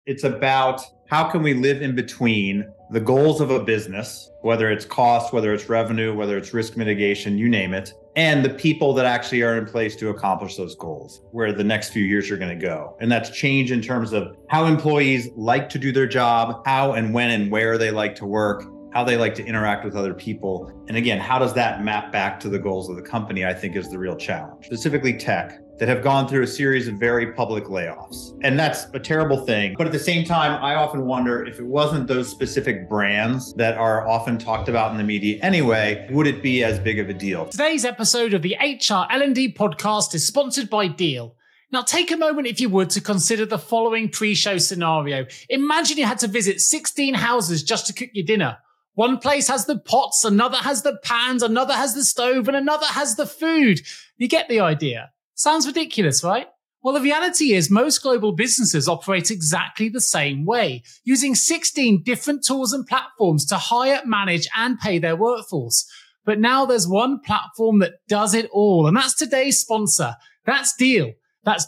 It's about how can we live in between the goals of a business, whether it's cost, whether it's revenue, whether it's risk mitigation, you name it, and the people that actually are in place to accomplish those goals, where the next few years are going to go. And that's change in terms of how employees like to do their job, how and when and where they like to work, how they like to interact with other people. And again, how does that map back to the goals of the company, I think is the real challenge, specifically tech, that have gone through a series of very public layoffs. And that's a terrible thing. But at the same time, I often wonder if it wasn't those specific brands that are often talked about in the media anyway, would it be as big of a deal? Today's episode of the HR L&D podcast is sponsored by Deel. Now take a moment, if you would, to consider the following pre-show scenario. Imagine you had to visit 16 houses just to cook your dinner. One place has the pots, another has the pans, another has the stove, and another has the food. You get the idea. Sounds ridiculous, right? Well, the reality is most global businesses operate exactly the same way, using 16 different tools and platforms to hire, manage, and pay their workforce. But now there's one platform that does it all, and that's today's sponsor. That's Deel. That's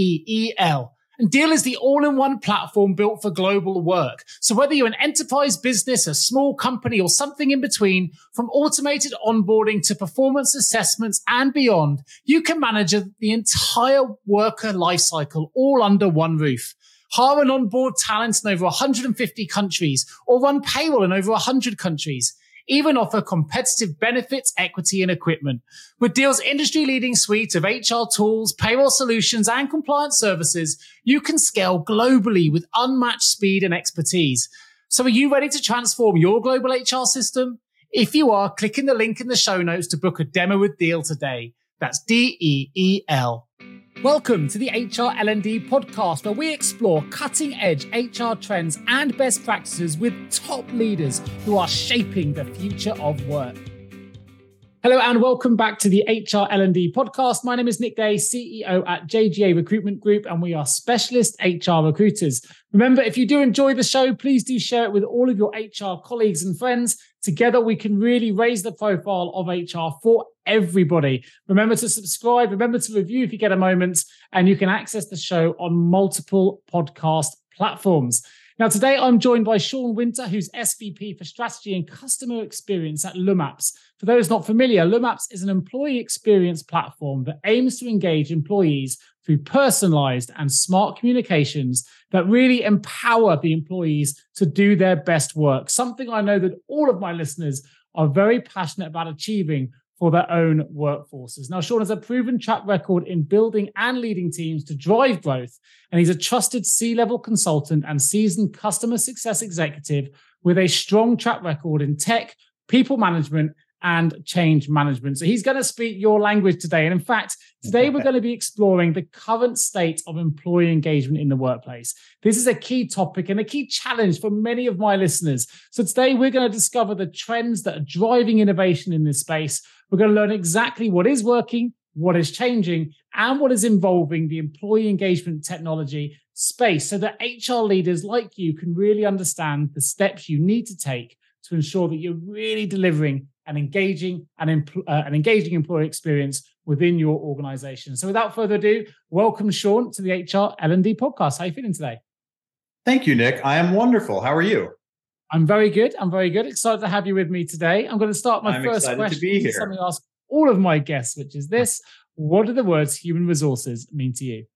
Deel. And Deel is the all-in-one platform built for global work. So whether you're an enterprise business, a small company, or something in between, from automated onboarding to performance assessments and beyond, you can manage the entire worker lifecycle all under one roof. Hire and onboard talent in over 150 countries, or run payroll in over 100 countries. Even offer competitive benefits, equity, and equipment. With Deel's industry-leading suite of HR tools, payroll solutions, and compliance services, you can scale globally with unmatched speed and expertise. So are you ready to transform your global HR system? If you are, click in the link in the show notes to book a demo with Deel today. That's Deel. Welcome to the HR L&D podcast, where we explore cutting-edge HR trends and best practices with top leaders who are shaping the future of work. Hello and welcome back to the HR L&D podcast. My name is Nick Day, CEO at JGA Recruitment Group, and we are specialist HR recruiters. Remember, if you do enjoy the show, please do share it with all of your HR colleagues and friends. Together, we can really raise the profile of HR for everybody. Remember to subscribe, remember to review if you get a moment, and you can access the show on multiple podcast platforms. Now, today I'm joined by Sean Winter, who's SVP for Strategy and Customer Experience at Lumaps. For those not familiar, Lumaps is an employee experience platform that aims to engage employees through personalized and smart communications that really empower the employees to do their best work, something I know that all of my listeners are very passionate about achieving for their own workforces. Now, Sean has a proven track record in building and leading teams to drive growth, and he's a trusted C-level consultant and seasoned customer success executive with a strong track record in tech, people management, and change management. So he's going to speak your language today. And in fact, today we're going to be exploring the current state of employee engagement in the workplace. This is a key topic and a key challenge for many of my listeners. So today we're going to discover the trends that are driving innovation in this space. We're going to learn exactly what is working, what is changing, and what is involving the employee engagement technology space so that HR leaders like you can really understand the steps you need to take to ensure that you're really delivering an engaging employee experience within your organization. So without further ado, welcome, Sean, to the HR L&D podcast. How are you feeling today? Thank you, Nick. I am wonderful. How are you? I'm very good. Excited to have you with me today. I'm going to start my first question. To be here. Something I ask all of my guests, which is this: what do the words human resources mean to you?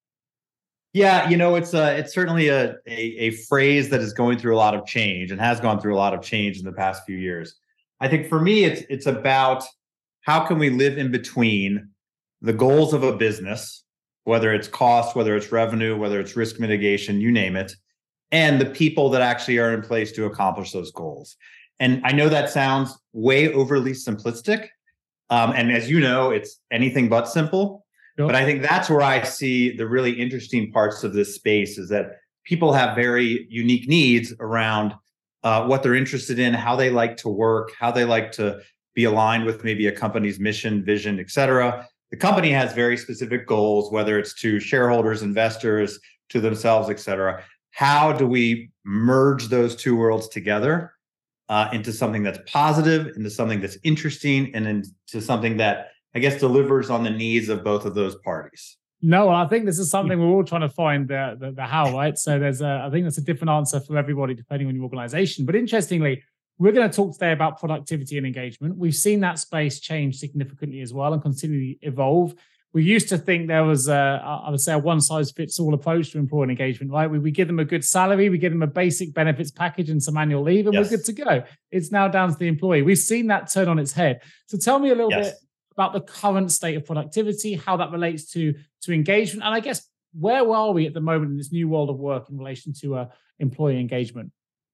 Yeah, it's certainly a phrase that is going through a lot of change and has gone through a lot of change in the past few years. I think for me, it's about how can we live in between the goals of a business, whether it's cost, whether it's revenue, whether it's risk mitigation, you name it, and the people that actually are in place to accomplish those goals. And I know that sounds way overly simplistic. And as you know, it's anything but simple. Yep. But I think that's where I see the really interesting parts of this space is that people have very unique needs around what they're interested in, how they like to work, how they like to be aligned with maybe a company's mission, vision, et cetera. The company has very specific goals, whether it's to shareholders, investors, to themselves, et cetera. How do we merge those two worlds together into something that's positive, into something that's interesting, and into something that, I guess, delivers on the needs of both of those parties? No, I think this is something we're all trying to find the how, right? So I think that's a different answer for everybody depending on your organization. But interestingly, we're going to talk today about productivity and engagement. We've seen that space change significantly as well and continually evolve. We used to think there was, I would say, a one-size-fits-all approach to employee engagement, right? We give them a good salary, we give them a basic benefits package and some annual leave, and We're good to go. It's now down to the employee. We've seen that turn on its head. So tell me a little bit about the current state of productivity, how that relates to engagement, and I guess where are we at the moment in this new world of work in relation to employee engagement?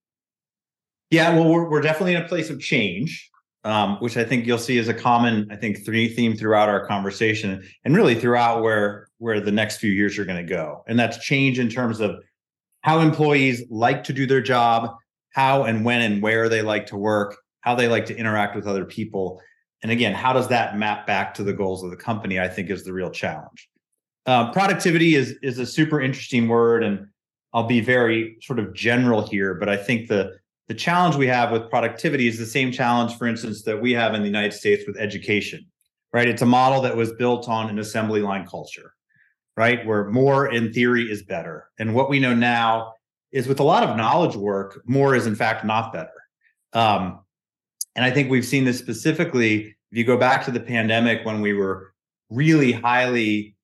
Yeah, well, we're definitely in a place of change, which I think you'll see as a common, theme throughout our conversation, and really throughout where the next few years are going to go. And that's change in terms of how employees like to do their job, how and when and where they like to work, how they like to interact with other people. And again, how does that map back to the goals of the company, I think is the real challenge. Productivity is a super interesting word, and I'll be very sort of general here, but I think the challenge we have with productivity is the same challenge, for instance, that we have in the United States with education, right? It's a model that was built on an assembly line culture, right? Where more in theory is better. And what we know now is with a lot of knowledge work, more is in fact not better. And I think we've seen this specifically, if you go back to the pandemic when we were really highly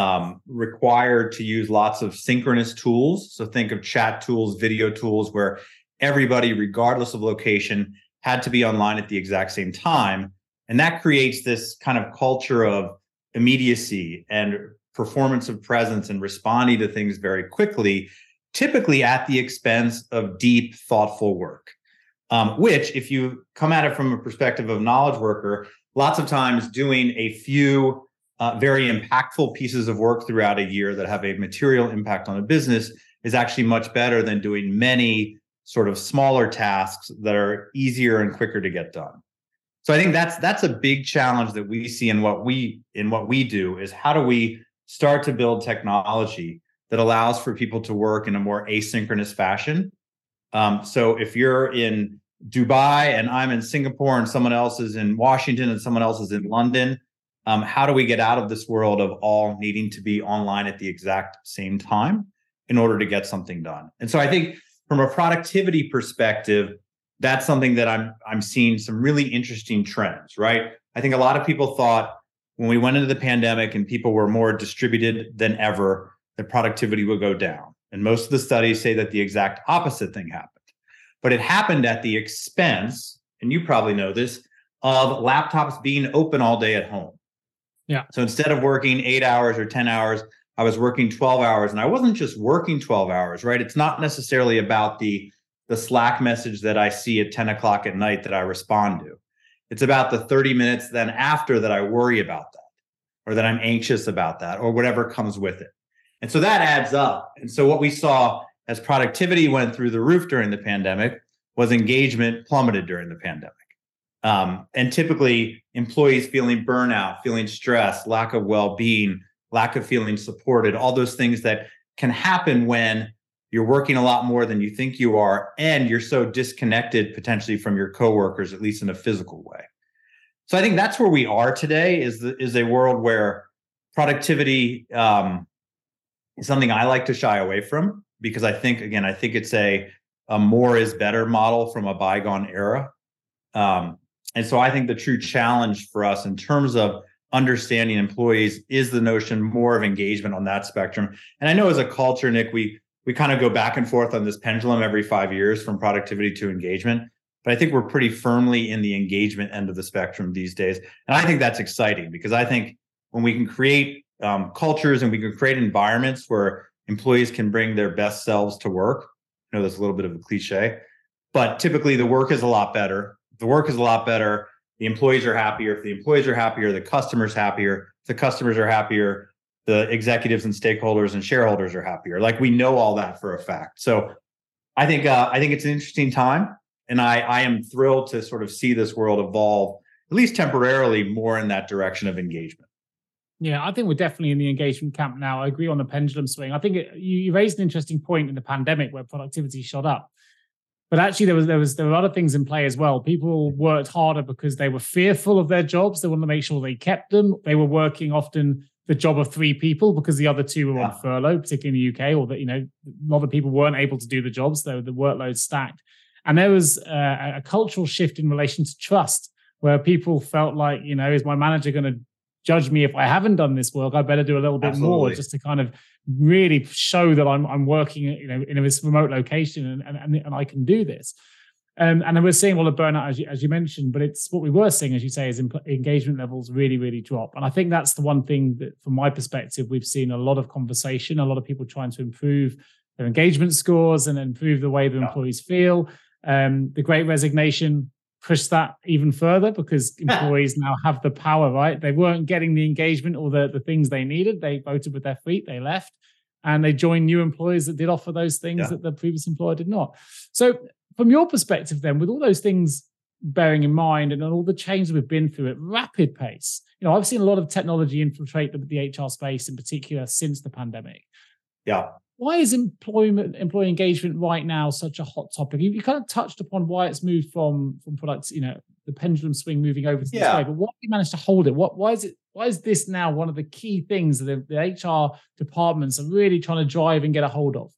required to use lots of synchronous tools. So think of chat tools, video tools, where everybody, regardless of location, had to be online at the exact same time. And that creates this kind of culture of immediacy and performance of presence and responding to things very quickly, typically at the expense of deep, thoughtful work. Which, if you come at it from a perspective of knowledge worker, lots of times doing a few very impactful pieces of work throughout a year that have a material impact on a business is actually much better than doing many sort of smaller tasks that are easier and quicker to get done. So I think that's a big challenge that we see in what we do, is how do we start to build technology that allows for people to work in a more asynchronous fashion. So if you're in Dubai and I'm in Singapore and someone else is in Washington and someone else is in London, how do we get out of this world of all needing to be online at the exact same time in order to get something done? And so I think from a productivity perspective, that's something that I'm seeing some really interesting trends, right? I think a lot of people thought when we went into the pandemic and people were more distributed than ever, that productivity would go down. And most of the studies say that the exact opposite thing happened. But it happened at the expense, and you probably know this, of laptops being open all day at home. Yeah. So instead of working 8 hours or 10 hours, I was working 12 hours. And I wasn't just working 12 hours, right? It's not necessarily about the Slack message that I see at 10 o'clock at night that I respond to. It's about the 30 minutes then after that I worry about that, or that I'm anxious about that, or whatever comes with it. And so that adds up. And so what we saw as productivity went through the roof during the pandemic was engagement plummeted during the pandemic. And typically employees feeling burnout, feeling stress, lack of well-being, lack of feeling supported, all those things that can happen when you're working a lot more than you think you are, and you're so disconnected potentially from your coworkers, at least in a physical way. So I think that's where we are today, is a world where productivity is something I like to shy away from, because I think it's a more is better model from a bygone era. And so I think the true challenge for us in terms of understanding employees is the notion more of engagement on that spectrum. And I know as a culture, Nick, we kind of go back and forth on this pendulum every 5 years from productivity to engagement. But I think we're pretty firmly in the engagement end of the spectrum these days. And I think that's exciting, because I think when we can create cultures and we can create environments where employees can bring their best selves to work, I know that's a little bit of a cliche, but typically the work is a lot better. If the work is a lot better, the employees are happier. If the employees are happier, the customer's happier. If the customers are happier, the executives and stakeholders and shareholders are happier. Like, we know all that for a fact. So I think it's an interesting time. And I am thrilled to sort of see this world evolve, at least temporarily, more in that direction of engagement. Yeah, I think we're definitely in the engagement camp now. I agree on the pendulum swing. I think you raised an interesting point in the pandemic where productivity shot up. But actually, there were other things in play as well. People worked harder because they were fearful of their jobs. They wanted to make sure they kept them. They were working often the job of 3 people because the other 2 were on furlough, particularly in the UK, or that, a lot of people weren't able to do the jobs, so the workload stacked. And there was a cultural shift in relation to trust, where people felt like, is my manager going to judge me if I haven't done this work? I better do a little bit more just to kind of really show that I'm working, in this remote location and I can do this. And then we're seeing all the burnout, as you mentioned, but it's what we were seeing, as you say, is engagement levels really, really drop. And I think that's the one thing that, from my perspective, we've seen a lot of conversation, a lot of people trying to improve their engagement scores and improve the way the employees feel. The Great Resignation pushed that even further because employees now have the power, right? They weren't getting the engagement or the things they needed. They voted with their feet, they left, and they joined new employers that did offer those things that the previous employer did not. So from your perspective then, with all those things bearing in mind and all the changes we've been through at rapid pace, I've seen a lot of technology infiltrate the HR space in particular since the pandemic. Yeah. Why is employee engagement right now such a hot topic? You kind of touched upon why it's moved from products, the pendulum swing moving over to this way, but why have you managed to hold it? Why is this now one of the key things that the HR departments are really trying to drive and get a hold of?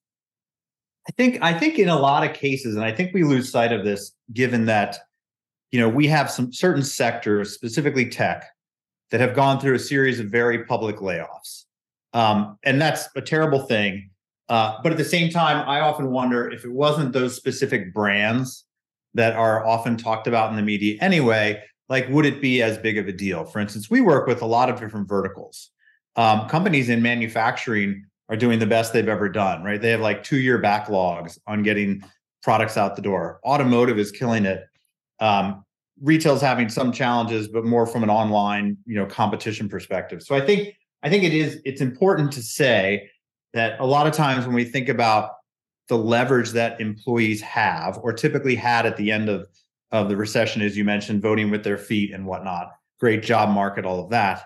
I think in a lot of cases, and I think we lose sight of this, given that, we have some certain sectors, specifically tech, that have gone through a series of very public layoffs. And that's a terrible thing. But at the same time, I often wonder if it wasn't those specific brands that are often talked about in the media anyway, like, would it be as big of a deal? For instance, we work with a lot of different verticals. Companies in manufacturing are doing the best they've ever done, right? They have like 2-year backlogs on getting products out the door. Automotive is killing it. Retail's having some challenges, but more from an online, competition perspective. So I think it's important to say that a lot of times when we think about the leverage that employees have, or typically had at the end of the recession, as you mentioned, voting with their feet and whatnot, great job market, all of that,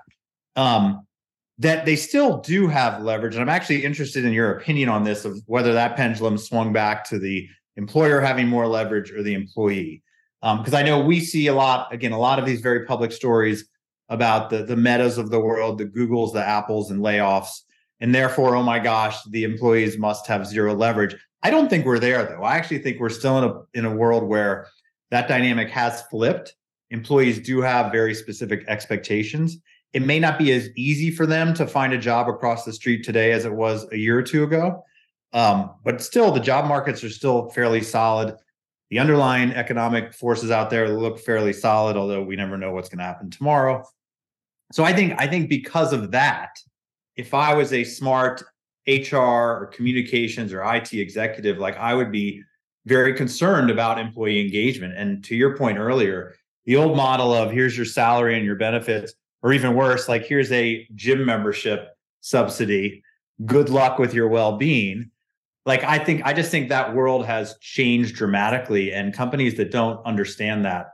that they still do have leverage. And I'm actually interested in your opinion on this, of whether that pendulum swung back to the employer having more leverage or the employee. Because I know we see a lot of these very public stories about the Metas of the world, the Googles, the Apples, and layoffs. And therefore, oh my gosh, the employees must have zero leverage. I don't think we're there, though. I actually think we're still in a world where that dynamic has flipped. Employees do have very specific expectations. It may not be as easy for them to find a job across the street today as it was a year or two ago. But still, the job markets are still fairly solid. The underlying economic forces out there look fairly solid, although we never know what's going to happen tomorrow. So I think because of that, if I was a smart HR or communications or IT executive, like, I would be very concerned about employee engagement. And to your point earlier, the old model of here's your salary and your benefits, or even worse, like, here's a gym membership subsidy, good luck with your well-being. Like, I just think that world has changed dramatically, and companies that don't understand that,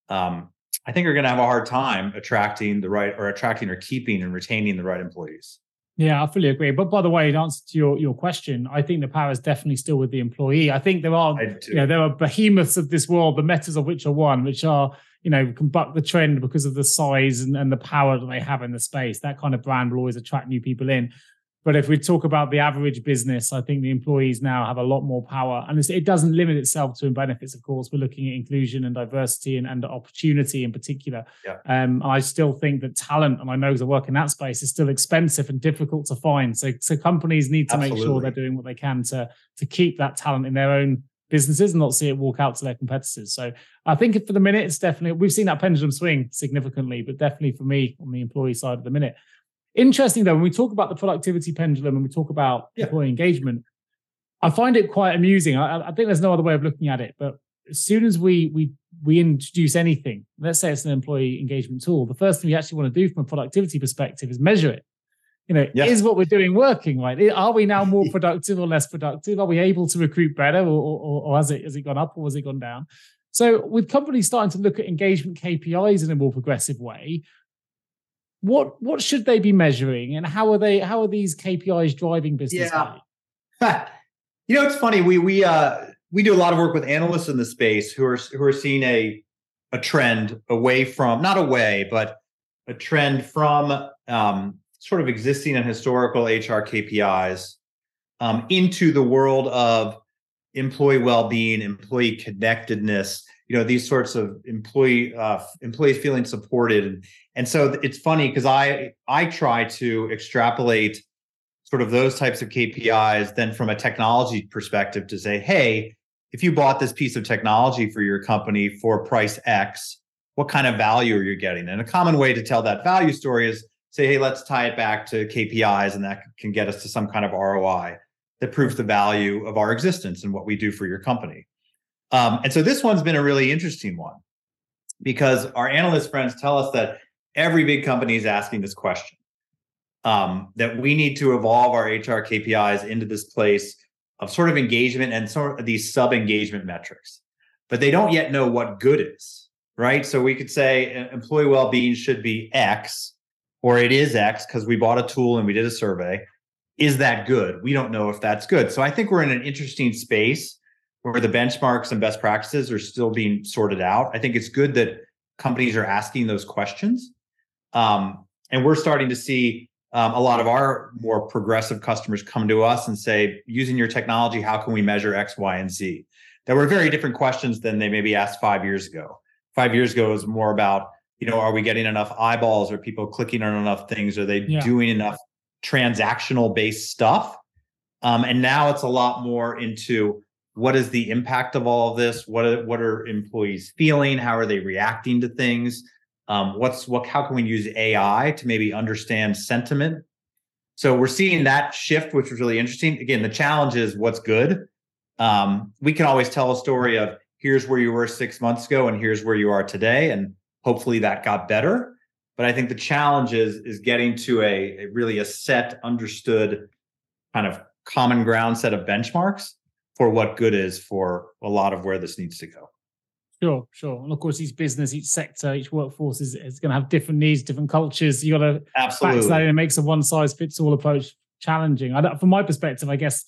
I think are going to have a hard time attracting or keeping and retaining the right employees. Yeah, I fully agree. But by the way, in answer to your question, I think the power is definitely still with the employee. I think there are behemoths of this world, the Metas of which are one, which are, can buck the trend because of the size and the power that they have in the space. That kind of brand will always attract new people in. But if we talk about the average business, I think the employees now have a lot more power. And it doesn't limit itself to benefits, of course. We're looking at inclusion and diversity and opportunity in particular. Yeah. I still think that talent, and I know because I work in that space, is still expensive and difficult to find. So companies need to make sure they're doing what they can to keep that talent in their own businesses and not see it walk out to their competitors. So I think for the minute, it's definitely, we've seen that pendulum swing significantly, but definitely for me on the employee side at the minute. Interesting, though, when we talk about the productivity pendulum and we talk about employee engagement, I find it quite amusing. I think there's no other way of looking at it. But as soon as we introduce anything, let's say it's an employee engagement tool, the first thing we actually want to do from a productivity perspective is measure it. Is what we're doing working, right? Are we now more productive or less productive? Are we able to recruit better, or has it gone up or has it gone down? So with companies starting to look at engagement KPIs in a more progressive way, what should they be measuring, and how are these KPIs driving business value? It's funny. We do a lot of work with analysts in the space who are seeing a trend but a trend from sort of existing and historical HR KPIs into the world of employee well-being, employee connectedness, these sorts of employees feeling supported. And so it's funny because I try to extrapolate sort of those types of KPIs then from a technology perspective to say, hey, if you bought this piece of technology for your company for price X, what kind of value are you getting? And a common way to tell that value story is say, hey, let's tie it back to KPIs, and that can get us to some kind of ROI that proves the value of our existence and what we do for your company. And so this one's been a really interesting one because our analyst friends tell us that every big company is asking this question, that we need to evolve our HR KPIs into this place of sort of engagement and sort of these sub-engagement metrics, but they don't yet know what good is, right? So we could say employee well-being should be X, or it is X because we bought a tool and we did a survey. Is that good? We don't know if that's good. So I think we're in an interesting space where the benchmarks and best practices are still being sorted out. I think it's good that companies are asking those questions. And we're starting to see a lot of our more progressive customers come to us and say, using your technology, how can we measure X, Y, and Z? That were very different questions than they maybe asked 5 years ago. 5 years ago, it was more about, are we getting enough eyeballs? Are people clicking on enough things? Are they doing enough transactional based stuff? And now it's a lot more into what is the impact of all of this? What are employees feeling? How are they reacting to things? How can we use AI to maybe understand sentiment? So we're seeing that shift, which was really interesting. Again, the challenge is what's good. We can always tell a story of here's where you were 6 months ago and here's where you are today. And hopefully that got better. But I think the challenge is getting to a set, understood, kind of common ground set of benchmarks for what good is for a lot of where this needs to go. Sure. And of course, each business, each sector, each workforce is going to have different needs, different cultures. You got to factor that in. It makes a one-size-fits-all approach challenging. From my perspective, I guess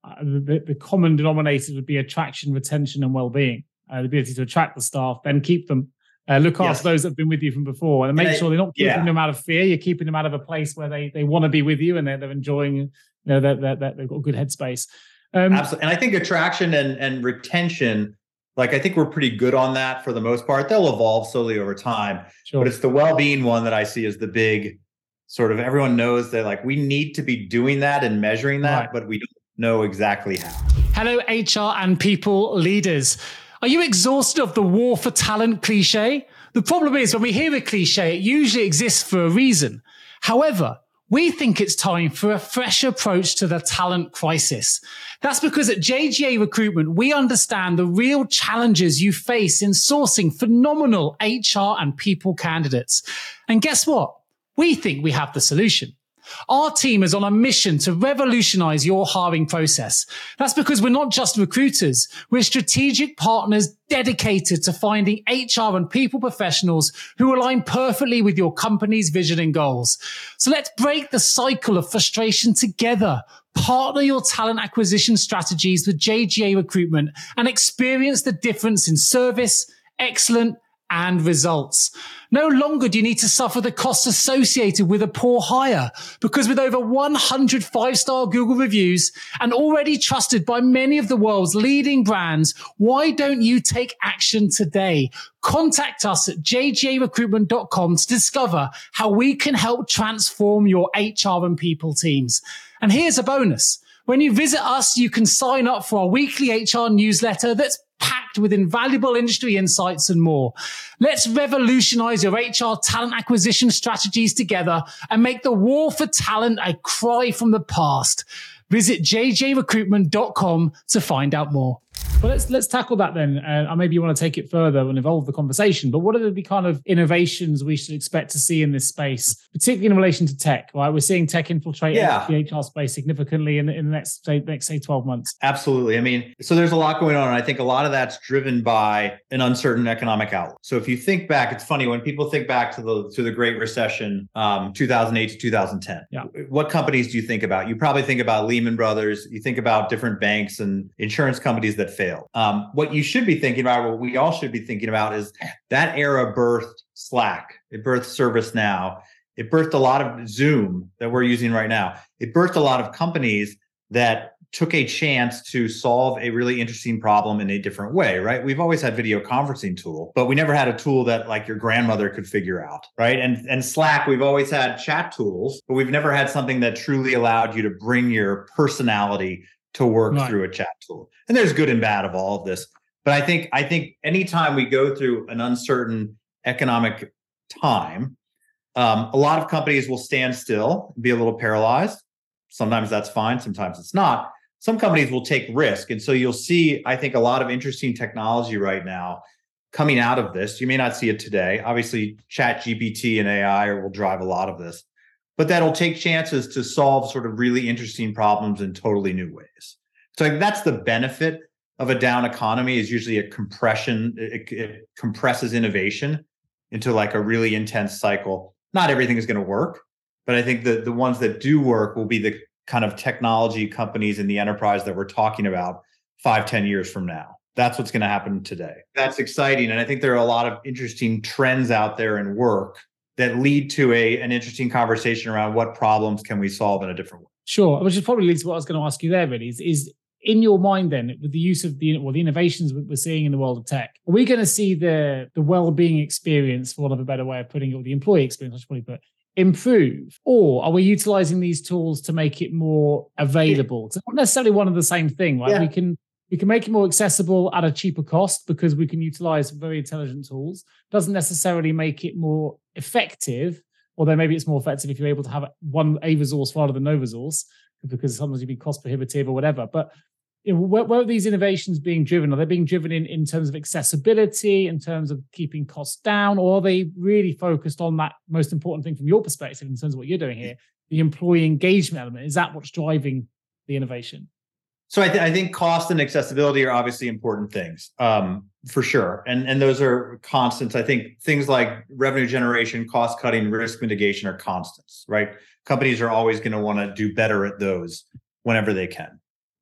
the common denominator would be attraction, retention, and well-being. The ability to attract the staff, then keep them. Look after those that have been with you from before, and make sure they're not keeping them out of fear. You're keeping them out of a place where they want to be with you and they're enjoying. They've got a good headspace. Absolutely, and I think attraction and retention, I think we're pretty good on that for the most part. They'll evolve slowly over time, but it's the well-being one that I see as the big sort of. Everyone knows that we need to be doing that and measuring that, but we don't know exactly how. Hello, HR and people leaders. Are you exhausted of the war for talent cliche? The problem is when we hear a cliche, it usually exists for a reason. However, we think it's time for a fresh approach to the talent crisis. That's because at JGA Recruitment, we understand the real challenges you face in sourcing phenomenal HR and people candidates. And guess what? We think we have the solution. Our team is on a mission to revolutionize your hiring process. That's because we're not just recruiters. We're strategic partners dedicated to finding HR and people professionals who align perfectly with your company's vision and goals. So let's break the cycle of frustration together. Partner your talent acquisition strategies with JGA Recruitment and experience the difference in service, excellence, and results. No longer do you need to suffer the costs associated with a poor hire, because with over 100 five-star Google reviews and already trusted by many of the world's leading brands, why don't you take action today? Contact us at jgarecruitment.com to discover how we can help transform your HR and people teams. And here's a bonus. When you visit us, you can sign up for our weekly HR newsletter that's packed with invaluable industry insights and more. Let's revolutionize your HR talent acquisition strategies together and make the war for talent a cry from the past. Visit jjrecruitment.com to find out more. Well, let's tackle that then. Maybe you want to take it further and evolve the conversation. But what are the kind of innovations we should expect to see in this space, particularly in relation to tech? Right, we're seeing tech infiltrate the HR space significantly in the next 12 months. Absolutely. I mean, so there's a lot going on, and I think a lot of that's driven by an uncertain economic outlook. So if you think back, it's funny when people think back to the Great Recession, 2008 to 2010. Yeah. What companies do you think about? You probably think about Lehman Brothers. You think about different banks and insurance companies that failed. What you should be thinking about, what we all should be thinking about, is that era birthed Slack. It birthed ServiceNow. It birthed a lot of Zoom that we're using right now. It birthed a lot of companies that took a chance to solve a really interesting problem in a different way, right? We've always had video conferencing tool, but we never had a tool that like your grandmother could figure out, right? And Slack, we've always had chat tools, but we've never had something that truly allowed you to bring your personality to work through a chat tool. And there's good and bad of all of this. But I think anytime we go through an uncertain economic time, a lot of companies will stand still and be a little paralyzed. Sometimes that's fine, sometimes it's not. Some companies will take risk. And so you'll see, I think, a lot of interesting technology right now coming out of this. You may not see it today. Obviously, ChatGPT and AI will drive a lot of this, but that'll take chances to solve sort of really interesting problems in totally new ways. So that's the benefit of a down economy, is usually a compression. It compresses innovation into like a really intense cycle. Not everything is going to work, but I think the ones that do work will be the kind of technology companies in the enterprise that we're talking about 5-10 years from now. That's what's going to happen today. That's exciting. And I think there are a lot of interesting trends out there in work that lead to an interesting conversation around what problems can we solve in a different way. Sure. Which is probably leads to what I was going to ask you there, really, is in your mind then, with the use of the innovations we're seeing in the world of tech, are we going to see the well-being experience, for want of a better way of putting it, or the employee experience, I should probably put, improve? Or are we utilizing these tools to make it more available? It's not necessarily one and the same thing, right? Yeah. We can make it more accessible at a cheaper cost because we can utilize very intelligent tools. Doesn't necessarily make it more effective, although maybe it's more effective if you're able to have a resource rather than no resource, because sometimes you'd be cost prohibitive or whatever. But where are these innovations being driven? Are they being driven in terms of accessibility, in terms of keeping costs down, or are they really focused on that most important thing from your perspective in terms of what you're doing here, the employee engagement element? Is that what's driving the innovation? So I think cost and accessibility are obviously important things, for sure. And those are constants. I think things like revenue generation, cost cutting, risk mitigation are constants, right? Companies are always going to want to do better at those whenever they can.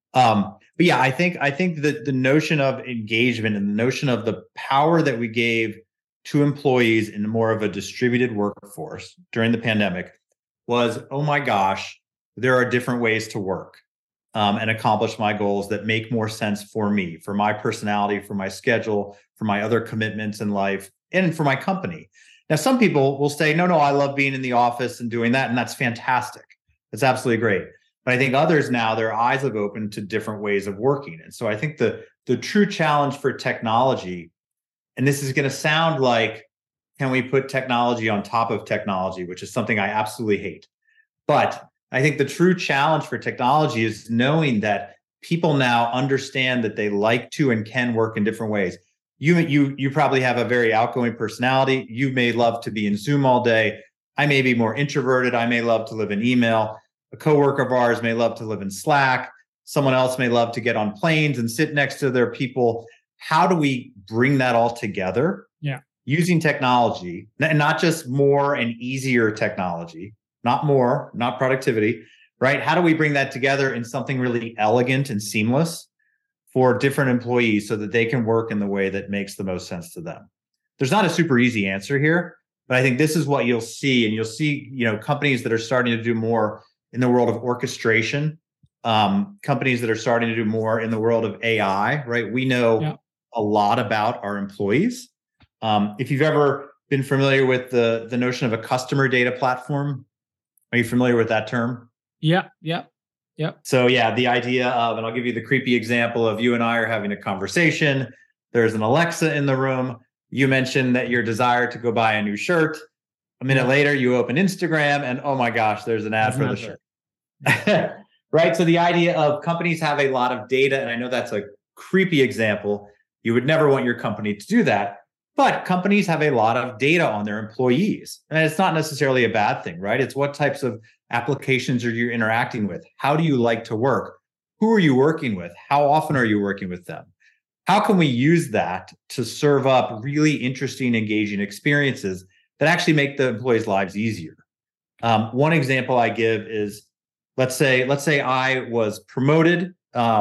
But yeah, I think that the notion of engagement and the notion of the power that we gave to employees in more of a distributed workforce during the pandemic was, oh my gosh, there are different ways to work and accomplish my goals that make more sense for me, for my personality, for my schedule, for my other commitments in life, and for my company. Now, some people will say, no, I love being in the office and doing that, and that's fantastic. That's absolutely great. But I think others now, their eyes have opened to different ways of working. And so I think the true challenge for technology, and this is going to sound like, can we put technology on top of technology, which is something I absolutely hate. But I think the true challenge for technology is knowing that people now understand that they like to and can work in different ways. You probably have a very outgoing personality. You may love to be in Zoom all day. I may be more introverted. I may love to live in email. A coworker of ours may love to live in Slack. Someone else may love to get on planes and sit next to their people. How do we bring that all together? Yeah. Using technology, and not just more and easier technology, not more, not productivity, right? How do we bring that together in something really elegant and seamless for different employees so that they can work in the way that makes the most sense to them? There's not a super easy answer here, but I think this is what you'll see. And you'll see, companies that are starting to do more in the world of orchestration, companies that are starting to do more in the world of AI, right? We know a lot about our employees. If you've ever been familiar with the notion of a customer data platform, are you familiar with that term? Yeah. So yeah, the idea of, and I'll give you the creepy example of you and I are having a conversation. There's an Alexa in the room. You mentioned that your desire to go buy a new shirt. A minute later, you open Instagram and oh my gosh, there's an ad for the shirt. Right? So the idea of companies have a lot of data, and I know that's a creepy example. You would never want your company to do that. But companies have a lot of data on their employees. And it's not necessarily a bad thing, right? It's what types of applications are you interacting with? How do you like to work? Who are you working with? How often are you working with them? How can we use that to serve up really interesting, engaging experiences that actually make the employees' lives easier? One example I give is, let's say I was promoted.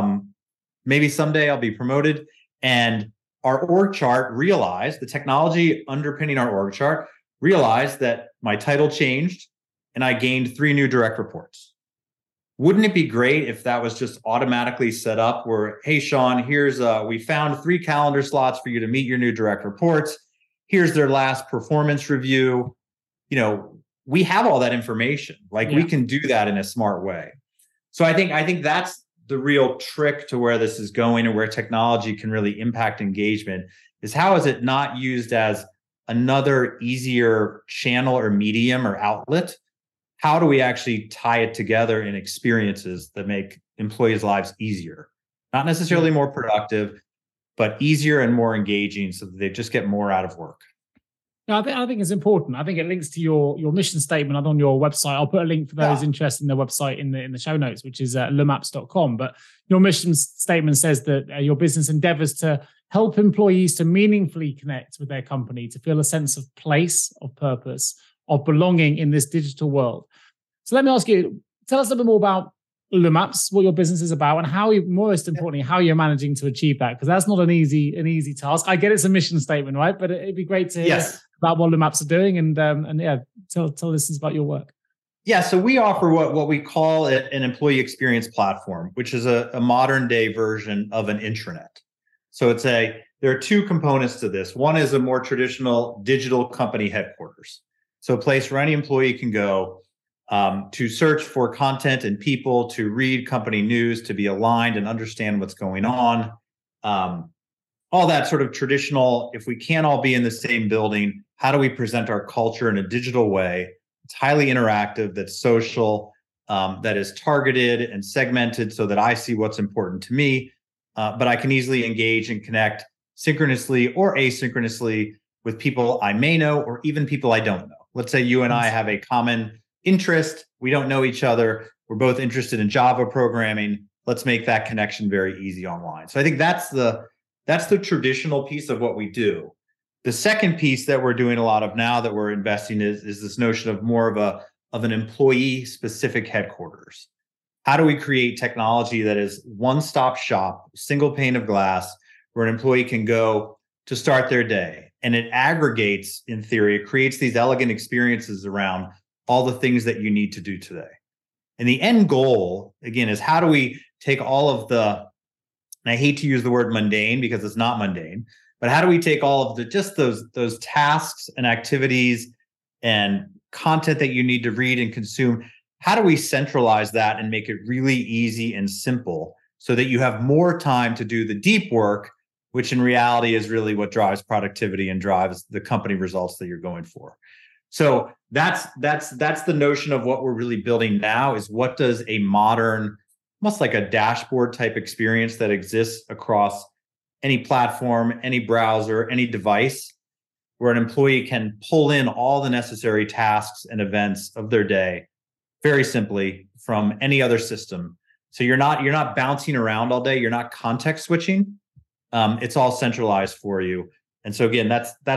Maybe someday I'll be promoted, and our org chart realized, the technology underpinning our org chart realized that my title changed and I gained 3 new direct reports. Wouldn't it be great if that was just automatically set up where, hey, Sean, we found 3 calendar slots for you to meet your new direct reports. Here's their last performance review. We have all that information. We can do that in a smart way. So I think that's the real trick to where this is going and where technology can really impact engagement is how is it not used as another easier channel or medium or outlet? How do we actually tie it together in experiences that make employees' lives easier? Not necessarily more productive, but easier and more engaging so that they just get more out of work. No, I think it's important. I think it links to your mission statement on your website. I'll put a link for those interested in the website in the show notes, which is lemaps.com. But your mission statement says that your business endeavors to help employees to meaningfully connect with their company, to feel a sense of place, of purpose, of belonging in this digital world. So let me ask you, tell us a little bit more about Lemaps, what your business is about, and most importantly, how you're managing to achieve that, because that's not an easy task. I get it's a mission statement, right? But it'd be great to hear about what Lemaps are doing and tell listeners about your work. Yeah, so we offer what we call an employee experience platform, which is a modern day version of an intranet. So there are 2 components to this. One is a more traditional digital company headquarters. So a place where any employee can go to search for content and people, to read company news, to be aligned and understand what's going on. All that sort of traditional, if we can't all be in the same building, how do we present our culture in a digital way? It's highly interactive, that's social, that is targeted and segmented so that I see what's important to me, but I can easily engage and connect synchronously or asynchronously with people I may know or even people I don't know. Let's say you and I have a common interest. We don't know each other. We're both interested in Java programming. Let's make that connection very easy online. So I think that's the traditional piece of what we do. The second piece that we're doing a lot of now that we're investing is this notion of more of an employee specific headquarters. How do we create technology that is one-stop shop, single pane of glass, where an employee can go to start their day? And it aggregates, in theory, it creates these elegant experiences around all the things that you need to do today. And the end goal, again, is how do we take all of and I hate to use the word mundane because it's not mundane, but how do we take all of those tasks and activities and content that you need to read and consume? How do we centralize that and make it really easy and simple so that you have more time to do the deep work, which in reality is really what drives productivity and drives the company results that you're going for? So that's the notion of what we're really building now is what does a modern, almost like a dashboard type experience that exists across any platform, any browser, any device, where an employee can pull in all the necessary tasks and events of their day very simply from any other system. So you're not bouncing around all day. You're not context switching. It's all centralized for you. And so again,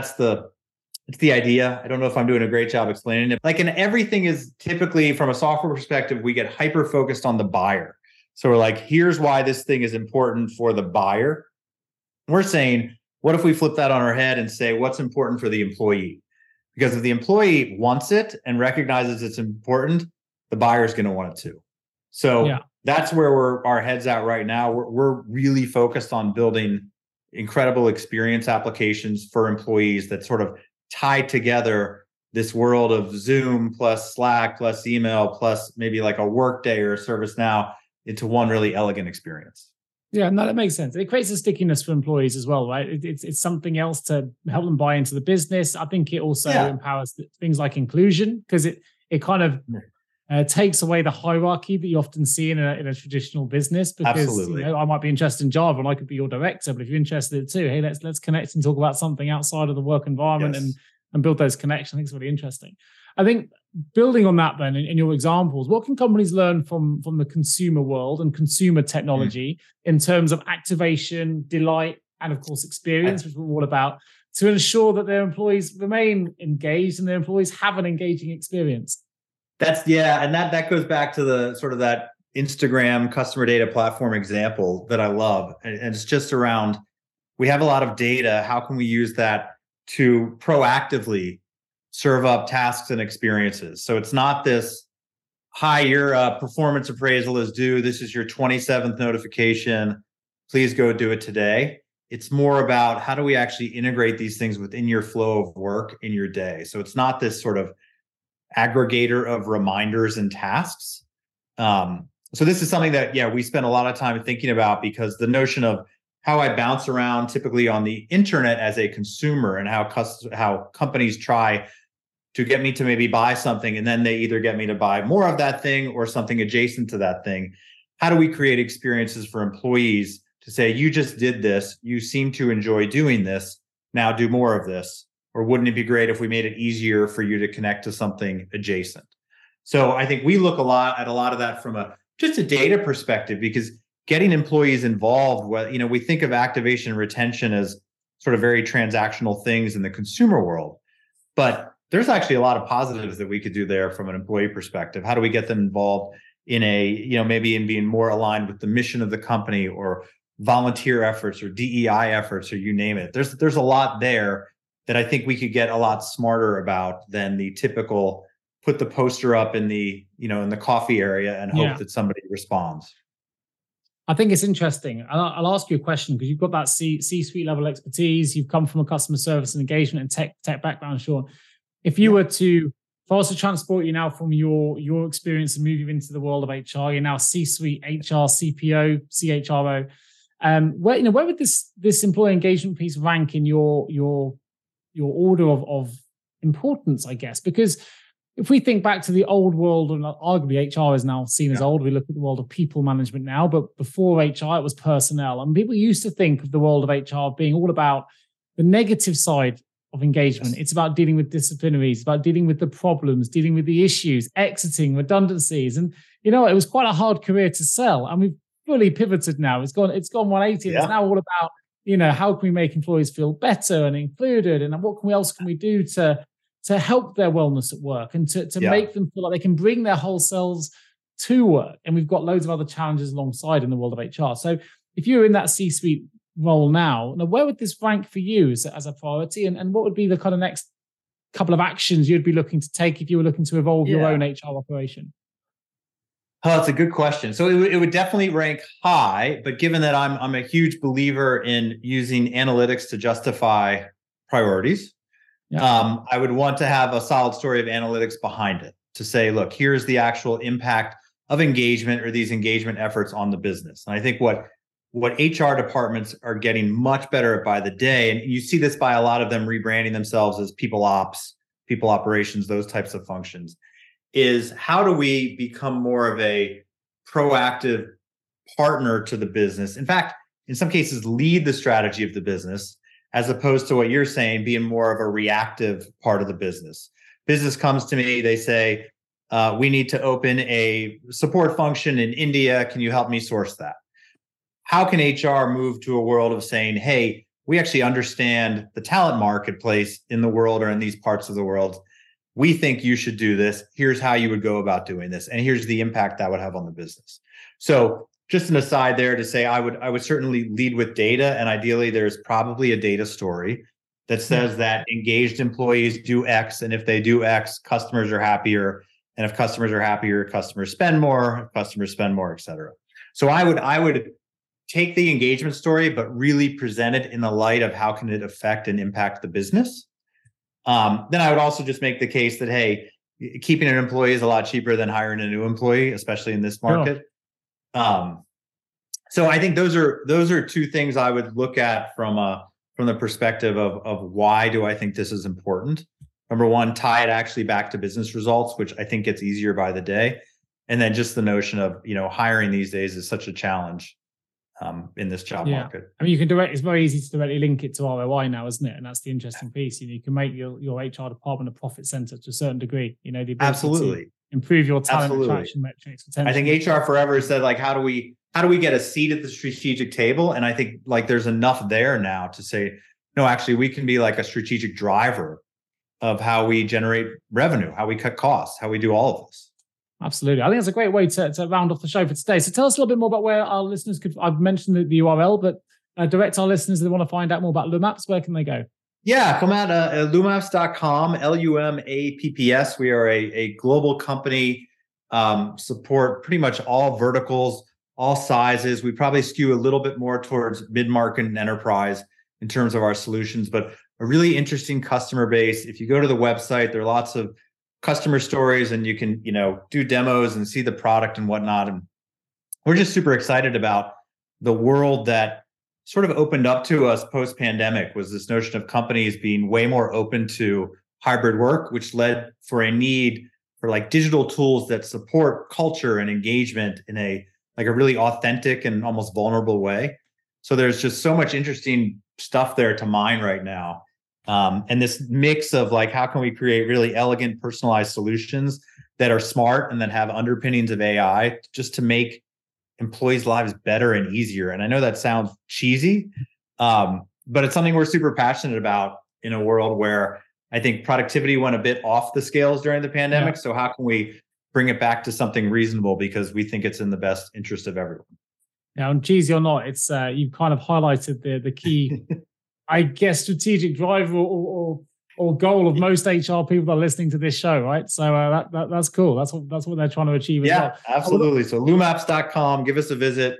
it's the idea. I don't know if I'm doing a great job explaining it. And everything is typically from a software perspective, we get hyper focused on the buyer. So we're like, here's why this thing is important for the buyer. We're saying, what if we flip that on our head and say, what's important for the employee? Because if the employee wants it and recognizes it's important, the buyer is going to want it too. So that's where our heads at right now. We're really focused on building incredible experience applications for employees that sort of tie together this world of Zoom plus Slack plus email plus maybe like a Workday or a ServiceNow into one really elegant experience. Yeah, no, that makes sense. It creates a stickiness for employees as well, right? It's something else to help them buy into the business. I think it also empowers things like inclusion because it kind of takes away the hierarchy that you often see in a traditional business. Because I might be interested in Java and I could be your director, but if you're interested in it too, hey, let's connect and talk about something outside of the work environment and build those connections. I think it's really interesting. I think building on that then in your examples, what can companies learn from the consumer world and consumer technology in terms of activation, delight, and of course experience, which we're all about, to ensure that their employees remain engaged and their employees have an engaging experience? And that goes back to the sort of that Instagram customer data platform example that I love. And it's just around, we have a lot of data. How can we use that to proactively serve up tasks and experiences. So it's not this, hi, your performance appraisal is due. This is your 27th notification. Please go do it today. It's more about how do we actually integrate these things within your flow of work in your day. So it's not this sort of aggregator of reminders and tasks. So this is something that, we spend a lot of time thinking about, because the notion of how I bounce around typically on the internet as a consumer, and how companies try to get me to maybe buy something, and then they either get me to buy more of that thing or something adjacent to that thing. How do we create experiences for employees to say, you just did this, you seem to enjoy doing this, now do more of this? Or wouldn't it be great if we made it easier for you to connect to something adjacent? So I think we look at a lot of that from just a data perspective, because getting employees involved, we think of activation and retention as sort of very transactional things in the consumer world, but there's actually a lot of positives that we could do there from an employee perspective. How do we get them involved in maybe in being more aligned with the mission of the company, or volunteer efforts, or DEI efforts, or you name it? There's a lot there that I think we could get a lot smarter about than the typical put the poster up in the coffee area and hope that somebody responds. I think it's interesting. I'll ask you a question, because you've got that C-suite level expertise. You've come from a customer service and engagement and tech background, Sean. If I was to transport you now from your experience and move you into the world of HR, you're now C-suite HR, CPO, CHRO. Where would this employee engagement piece rank in your order of importance, I guess? Because if we think back to the old world, and arguably HR is now seen as old, we look at the world of people management now, but before HR, it was personnel. And people used to think of the world of HR being all about the negative side of engagement. Yes. It's about dealing with disciplinaries, about dealing with the problems, dealing with the issues, exiting, redundancies. And, it was quite a hard career to sell. And we've fully pivoted now. It's gone 180. Yeah. It's now all about, how can we make employees feel better and included? And what else can we do to help their wellness at work, and to make them feel like they can bring their whole selves to work? And we've got loads of other challenges alongside in the world of HR. So if you're in that C-suite role now, where would this rank for you as a priority? And what would be the kind of next couple of actions you'd be looking to take if you were looking to evolve your own HR operation? Oh, that's a good question. So it would definitely rank high, but given that I'm a huge believer in using analytics to justify priorities, I would want to have a solid story of analytics behind it to say, look, here's the actual impact of engagement or these engagement efforts on the business. And I think what HR departments are getting much better at by the day, and you see this by a lot of them rebranding themselves as people ops, people operations, those types of functions, is how do we become more of a proactive partner to the business? In fact, in some cases, lead the strategy of the business, as opposed to what you're saying, being more of a reactive part of the business. Business comes to me, they say, we need to open a support function in India. Can you help me source that? How can HR move to a world of saying, hey, we actually understand the talent marketplace in the world or in these parts of the world. We think you should do this. Here's how you would go about doing this. And here's the impact that would have on the business. So just an aside there to say, I would certainly lead with data. And ideally, there's probably a data story that says that engaged employees do X. And if they do X, customers are happier. And if customers are happier, customers spend more, et cetera. So I would take the engagement story, but really present it in the light of how can it affect and impact the business. Then I would also just make the case that, hey, keeping an employee is a lot cheaper than hiring a new employee, especially in this market. So I think those are two things I would look at from the perspective of why do I think this is important. Number one, tie it actually back to business results, which I think gets easier by the day. And then just the notion of, hiring these days is such a challenge in this job market. I mean, it's very easy to directly link it to ROI now, isn't it? And that's the interesting piece. You can make your HR department a profit center to a certain degree, the ability Absolutely. to improve your talent attraction metrics. I think HR Forever said, like, how do we get a seat at the strategic table? And I think like there's enough there now to say, no, actually we can be like a strategic driver of how we generate revenue, how we cut costs, how we do all of this. Absolutely. I think that's a great way to round off the show for today. So tell us a little bit more about where our listeners I've mentioned the URL, but direct our listeners, if they want to find out more about Lumapps, where can they go? Yeah, come out at lumapps.com, LUMAPPS. We are a global company, support pretty much all verticals, all sizes. We probably skew a little bit more towards mid-market and enterprise in terms of our solutions, but a really interesting customer base. If you go to the website, there are lots of customer stories and you can, do demos and see the product and whatnot. And we're just super excited about the world that sort of opened up to us post-pandemic. Was this notion of companies being way more open to hybrid work, which led for a need for like digital tools that support culture and engagement in a really authentic and almost vulnerable way. So there's just so much interesting stuff there to mine right now. And this mix of like, how can we create really elegant, personalized solutions that are smart and that have underpinnings of AI just to make employees' lives better and easier. And I know that sounds cheesy, but it's something we're super passionate about in a world where I think productivity went a bit off the scales during the pandemic. Yeah. So how can we bring it back to something reasonable, because we think it's in the best interest of everyone? Now, and cheesy or not, it's you've kind of highlighted the key, I guess, strategic driver or goal of most HR people that are listening to this show, right? So that's cool. That's what they're trying to achieve as well. Yeah, absolutely. So lumapps.com, give us a visit.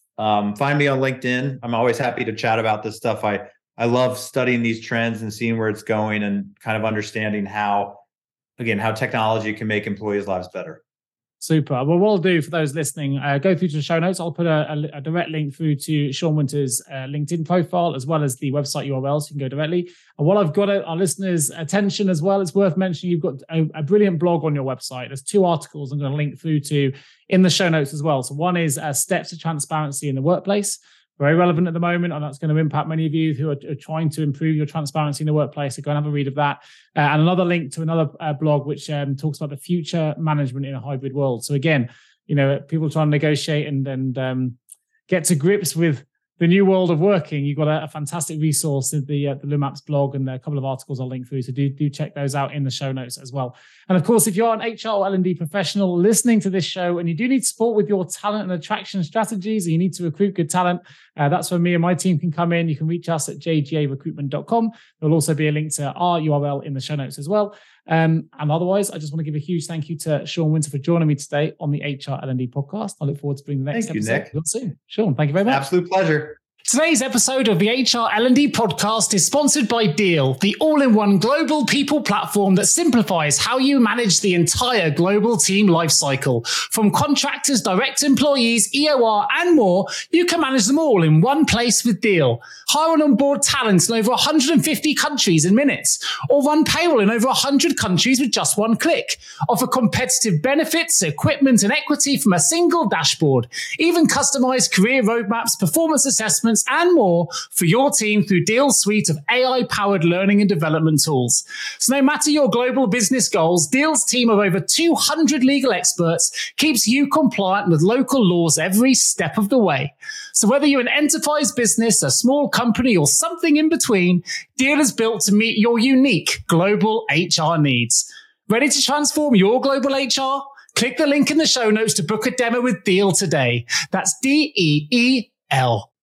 Find me on LinkedIn. I'm always happy to chat about this stuff. I love studying these trends and seeing where it's going and kind of understanding how technology can make employees' lives better. Super. Well, what I'll do for those listening, go through to the show notes. I'll put a direct link through to Sean Winter's LinkedIn profile, as well as the website URL, so you can go directly. And while I've got our listeners' attention as well, it's worth mentioning you've got a brilliant blog on your website. There's 2 articles I'm going to link through to in the show notes as well. So one is Steps to Transparency in the Workplace. Very relevant at the moment, and that's going to impact many of you who are trying to improve your transparency in the workplace. So go and have a read of that. And another link to another blog, which talks about the future management in a hybrid world. So again, people trying to negotiate and get to grips with the new world of working. You've got a fantastic resource in the Lumapps blog, and a couple of articles I'll link through. So do check those out in the show notes as well. And of course, if you're an HR or L&D professional listening to this show and you do need support with your talent and attraction strategies, and you need to recruit good talent, that's where me and my team can come in. You can reach us at jgarecruitment.com. There'll also be a link to our URL in the show notes as well. And otherwise, I just want to give a huge thank you to Sean Winter for joining me today on the HR L&D podcast. I look forward to bringing the next episode real soon. Sean, thank you very much. Absolute pleasure. Today's episode of the HR L&D podcast is sponsored by Deel, the all-in-one global people platform that simplifies how you manage the entire global team lifecycle. From contractors, direct employees, EOR, and more, you can manage them all in one place with Deel. Hire and onboard talent in over 150 countries in minutes, or run payroll in over 100 countries with just one click. Offer competitive benefits, equipment, and equity from a single dashboard. Even customize career roadmaps, performance assessments, and more for your team through Deel's suite of AI-powered learning and development tools. So no matter your global business goals, Deel's team of over 200 legal experts keeps you compliant with local laws every step of the way. So whether you're an enterprise business, a small company, or something in between, Deel is built to meet your unique global HR needs. Ready to transform your global HR? Click the link in the show notes to book a demo with Deel today. That's DEEL.